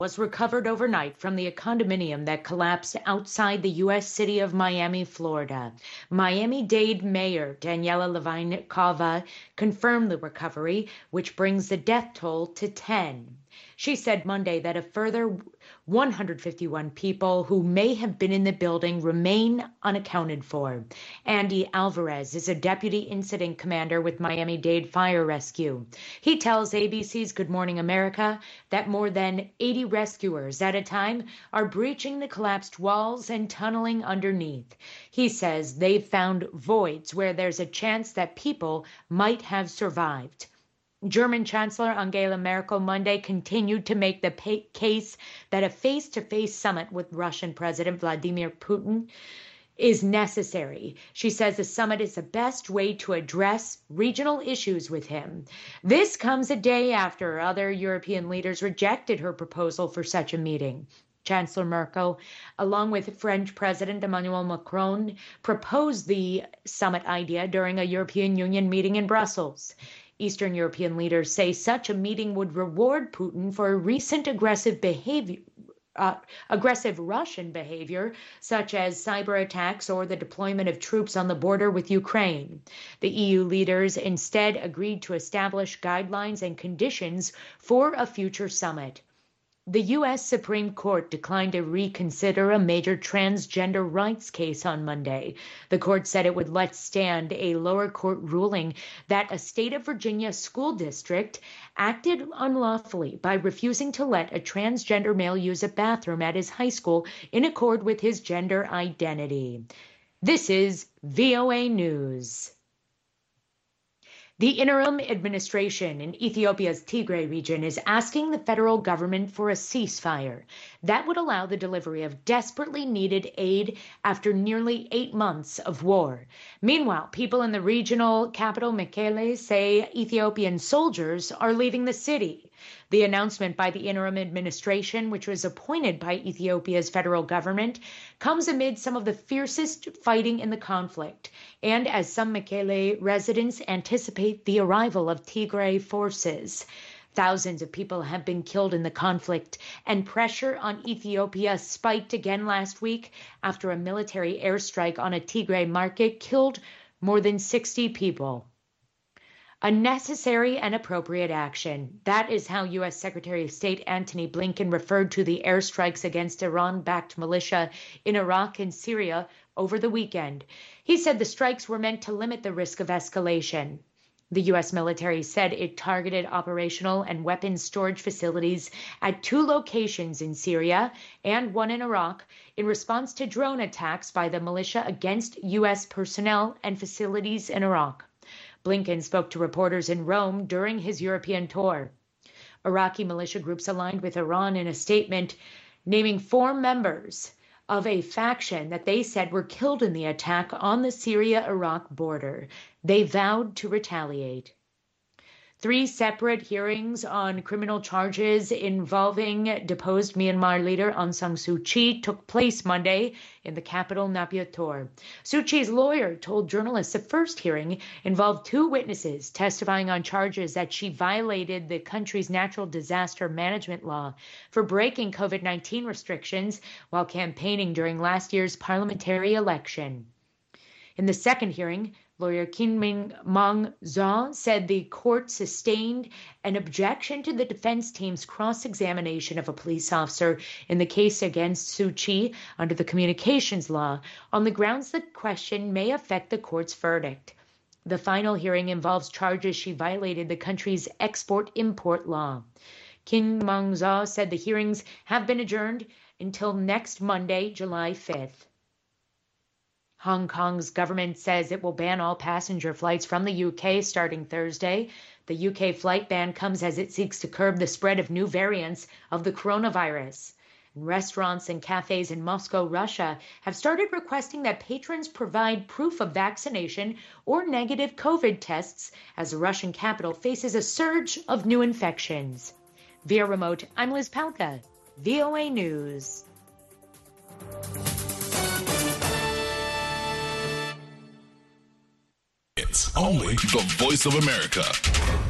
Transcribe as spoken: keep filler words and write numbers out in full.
Was recovered overnight from the condominium that collapsed outside the U S city of Miami, Florida. Miami-Dade Mayor Daniela Levine Cava confirmed the recovery, which brings the death toll to ten. She said Monday that a further one hundred fifty-one people who may have been in the building remain unaccounted for. Andy Alvarez is a deputy incident commander with Miami-Dade Fire Rescue. He tells A B C's Good Morning America that more than eighty rescuers at a time are breaching the collapsed walls and tunneling underneath. He says they've found voids where there's a chance that people might have survived. German Chancellor Angela Merkel Monday continued to make the pay- case that a face-to-face summit with Russian President Vladimir Putin is necessary. She says the summit is the best way to address regional issues with him. This comes a day after other European leaders rejected her proposal for such a meeting. Chancellor Merkel, along with French President Emmanuel Macron, proposed the summit idea during a European Union meeting in Brussels. Eastern European leaders say such a meeting would reward Putin for recent aggressive behavior, uh, aggressive Russian behavior, such as cyber attacks or the deployment of troops on the border with Ukraine. The E U leaders instead agreed to establish guidelines and conditions for a future summit. The U S Supreme Court declined to reconsider a major transgender rights case on Monday. The court said it would let stand a lower court ruling that a state of Virginia school district acted unlawfully by refusing to let a transgender male use a bathroom at his high school in accord with his gender identity. This is V O A News. The interim administration in Ethiopia's Tigray region is asking the federal government for a ceasefire that would allow the delivery of desperately needed aid after nearly eight months of war. Meanwhile, people in the regional capital Mekelle say Ethiopian soldiers are leaving the city. The announcement by the interim administration, which was appointed by Ethiopia's federal government, comes amid some of the fiercest fighting in the conflict, and as some Mekelle residents anticipate the arrival of Tigray forces. Thousands of people have been killed in the conflict, and pressure on Ethiopia spiked again last week after a military airstrike on a Tigray market killed more than sixty people. A necessary and appropriate action. That is how U S Secretary of State Antony Blinken referred to the airstrikes against Iran-backed militia in Iraq and Syria over the weekend. He said the strikes were meant to limit the risk of escalation. The U S military said it targeted operational and weapons storage facilities at two locations in Syria and one in Iraq in response to drone attacks by the militia against U S personnel and facilities in Iraq. Blinken spoke to reporters in Rome during his European tour. Iraqi militia groups aligned with Iran in a statement naming four members of a faction that they said were killed in the attack on the Syria-Iraq border. They vowed to retaliate. Three separate hearings on criminal charges involving deposed Myanmar leader Aung San Suu Kyi took place Monday in the capital, Naypyidaw. Suu Kyi's lawyer told journalists the first hearing involved two witnesses testifying on charges that she violated the country's natural disaster management law for breaking COVID nineteen restrictions while campaigning during last year's parliamentary election. In the second hearing, lawyer Kim Min-Mong Zha said the court sustained an objection to the defense team's cross-examination of a police officer in the case against Suu Kyi under the communications law on the grounds the question may affect the court's verdict. The final hearing involves charges she violated the country's export-import law. Kim Min-Mong Zha said the hearings have been adjourned until next Monday, July fifth. Hong Kong's government says it will ban all passenger flights from the U K starting Thursday. The U K flight ban comes as it seeks to curb the spread of new variants of the coronavirus. Restaurants and cafes in Moscow, Russia, have started requesting that patrons provide proof of vaccination or negative COVID tests as the Russian capital faces a surge of new infections. Via remote, I'm Liz Palka, V O A News. It's only the Voice of America.